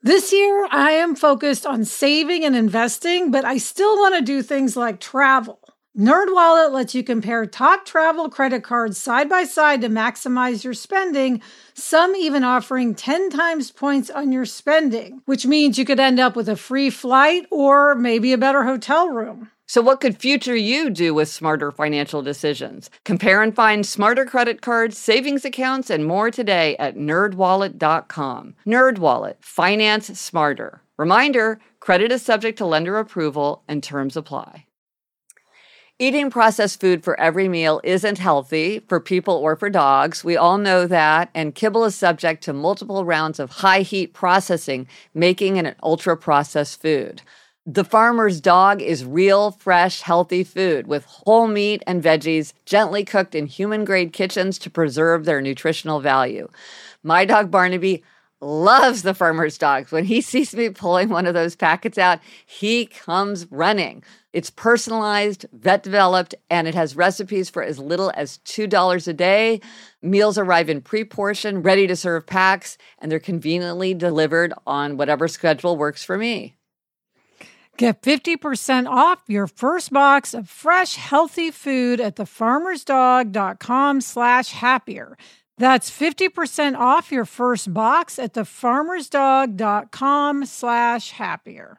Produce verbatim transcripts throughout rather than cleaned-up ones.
This year, I am focused on saving and investing, but I still want to do things like travel. NerdWallet lets you compare top travel credit cards side by side to maximize your spending, some even offering ten times points on your spending, which means you could end up with a free flight or maybe a better hotel room. So what could future you do with smarter financial decisions? Compare and find smarter credit cards, savings accounts, and more today at nerd wallet dot com. NerdWallet. Finance smarter. Reminder, credit is subject to lender approval and terms apply. Eating processed food for every meal isn't healthy for people or for dogs. We all know that, and kibble is subject to multiple rounds of high-heat processing, making it an ultra-processed food. The Farmer's Dog is real, fresh, healthy food with whole meat and veggies gently cooked in human-grade kitchens to preserve their nutritional value. My dog Barnaby loves the Farmer's Dog. When he sees me pulling one of those packets out, he comes running. It's personalized, vet-developed, and it has recipes for as little as two dollars a day. Meals arrive in pre-portioned, ready-to-serve packs, and they're conveniently delivered on whatever schedule works for me. Get fifty percent off your first box of fresh, healthy food at thefarmersdog.com slash happier. That's fifty percent off your first box at thefarmersdog.com slash happier.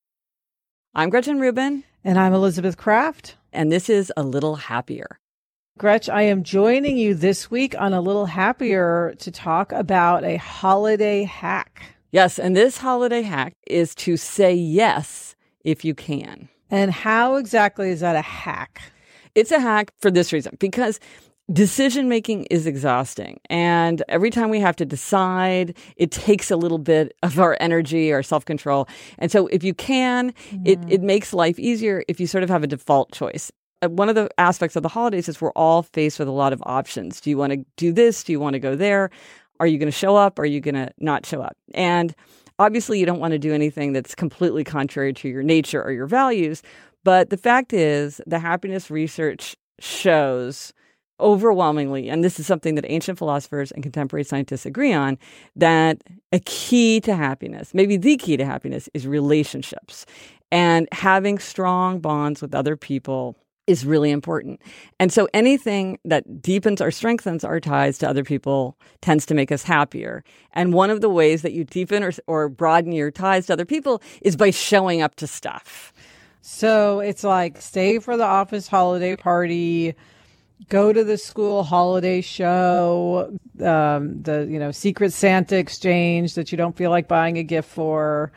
I'm Gretchen Rubin. And I'm Elizabeth Kraft. And this is A Little Happier. Gretch, I am joining you this week on A Little Happier to talk about a holiday hack. Yes, and this holiday hack is to say yes if you can. And how exactly is that a hack? It's a hack for this reason, because decision-making is exhausting. And every time we have to decide, it takes a little bit of our energy, our self-control. And so if you can, mm. it, it makes life easier if you sort of have a default choice. One of the aspects of the holidays is we're all faced with a lot of options. Do you want to do this? Do you want to go there? Are you going to show up? Are you going to not show up? And obviously, you don't want to do anything that's completely contrary to your nature or your values. But the fact is, the happiness research shows overwhelmingly, and this is something that ancient philosophers and contemporary scientists agree on, that a key to happiness, maybe the key to happiness, is relationships. And having strong bonds with other people is really important. And so anything that deepens or strengthens our ties to other people tends to make us happier. And one of the ways that you deepen or, or broaden your ties to other people is by showing up to stuff. So it's like stay for the office holiday party, go to the school holiday show, um, the, you know, Secret Santa exchange that you don't feel like buying a gift for.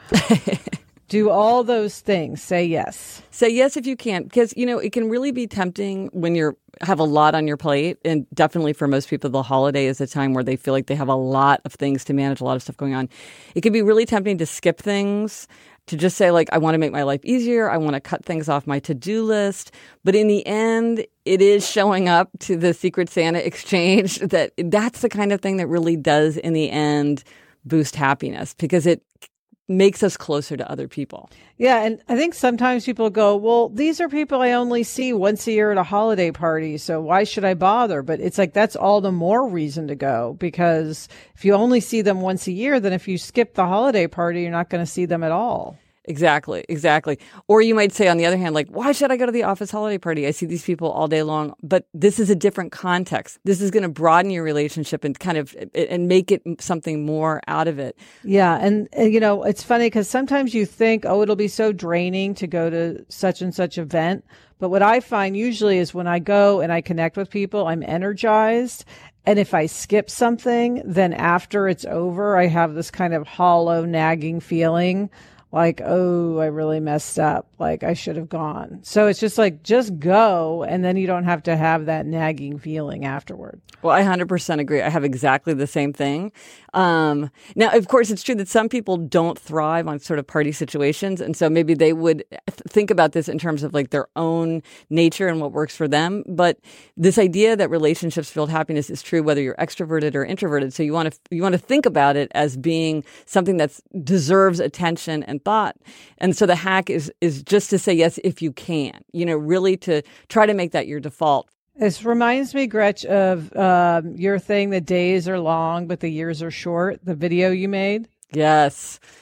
Do all those things. Say yes. Say yes if you can, because, you know, it can really be tempting when you have a lot on your plate. And definitely for most people, the holiday is a time where they feel like they have a lot of things to manage, a lot of stuff going on. It can be really tempting to skip things, to just say, like, I want to make my life easier. I want to cut things off my to-do list. But in the end, it is showing up to the Secret Santa exchange that that's the kind of thing that really does, in the end, boost happiness, because it makes us closer to other people. Yeah, and I think sometimes people go, well, these are people I only see once a year at a holiday party, so why should I bother? But it's like, that's all the more reason to go, because if you only see them once a year, then if you skip the holiday party, you're not going to see them at all. Exactly, exactly. Or you might say, on the other hand, like, why should I go to the office holiday party? I see these people all day long. But this is a different context. This is going to broaden your relationship and kind of and make it something more out of it. Yeah. And, and you know, it's funny because sometimes you think, oh, it'll be so draining to go to such and such event. But what I find usually is when I go and I connect with people, I'm energized. And if I skip something, then after it's over, I have this kind of hollow, nagging feeling. Like, oh, I really messed up. Like, I should have gone. So it's just like, just go. And then you don't have to have that nagging feeling afterward. Well, I one hundred percent agree. I have exactly the same thing. Um, now, of course, it's true that some people don't thrive on sort of party situations. And so maybe they would think about this in terms of like their own nature and what works for them. But this idea that relationships build happiness is true whether you're extroverted or introverted. So you want to you want to think about it as being something that deserves attention and thought. And so the hack is is just to say yes if you can, you know, really to try to make that your default. This reminds me, Gretch, of um, your thing, the days are long, but the years are short, the video you made. Yes.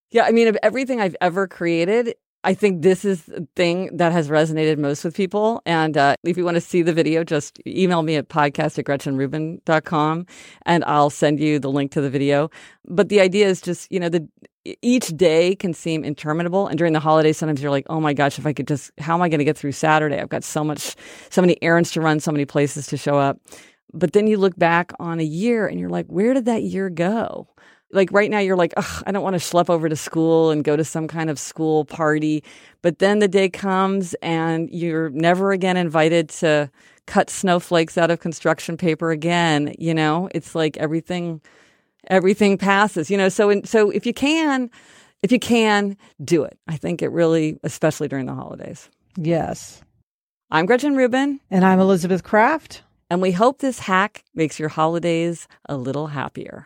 Yeah, I mean, of everything I've ever created, I think this is the thing that has resonated most with people. And uh, if you want to see the video, just email me at podcast at gretchen rubin dot com and I'll send you the link to the video. But the idea is just, you know, the each day can seem interminable. And during the holidays, sometimes you're like, oh my gosh, if I could just, how am I going to get through Saturday? I've got so much, so many errands to run, so many places to show up. But then you look back on a year and you're like, where did that year go? Like right now, you're like, ugh, I don't want to schlep over to school and go to some kind of school party. But then the day comes and you're never again invited to cut snowflakes out of construction paper again. You know, it's like everything, everything passes, you know. So, in, so if you can, if you can, do it. I think it really, especially during the holidays. Yes. I'm Gretchen Rubin. And I'm Elizabeth Kraft. And we hope this hack makes your holidays a little happier.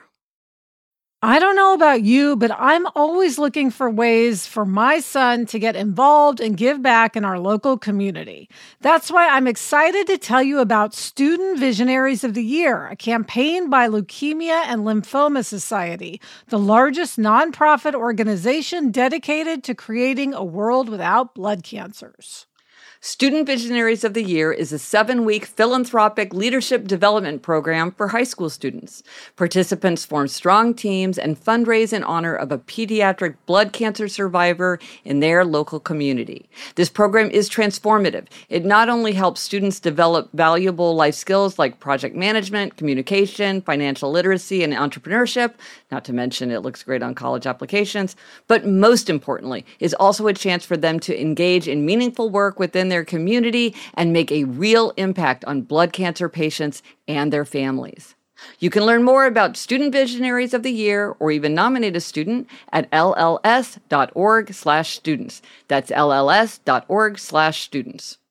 I don't know about you, but I'm always looking for ways for my son to get involved and give back in our local community. That's why I'm excited to tell you about Student Visionaries of the Year, a campaign by Leukemia and Lymphoma Society, the largest nonprofit organization dedicated to creating a world without blood cancers. Student Visionaries of the Year is a seven-week philanthropic leadership development program for high school students. Participants form strong teams and fundraise in honor of a pediatric blood cancer survivor in their local community. This program is transformative. It not only helps students develop valuable life skills like project management, communication, financial literacy, and entrepreneurship, not to mention it looks great on college applications, but most importantly, is also a chance for them to engage in meaningful work within their community and make a real impact on blood cancer patients and their families. You can learn more about Student Visionaries of the Year or even nominate a student at L L S dot org slash students. That's L L S dot org slash students.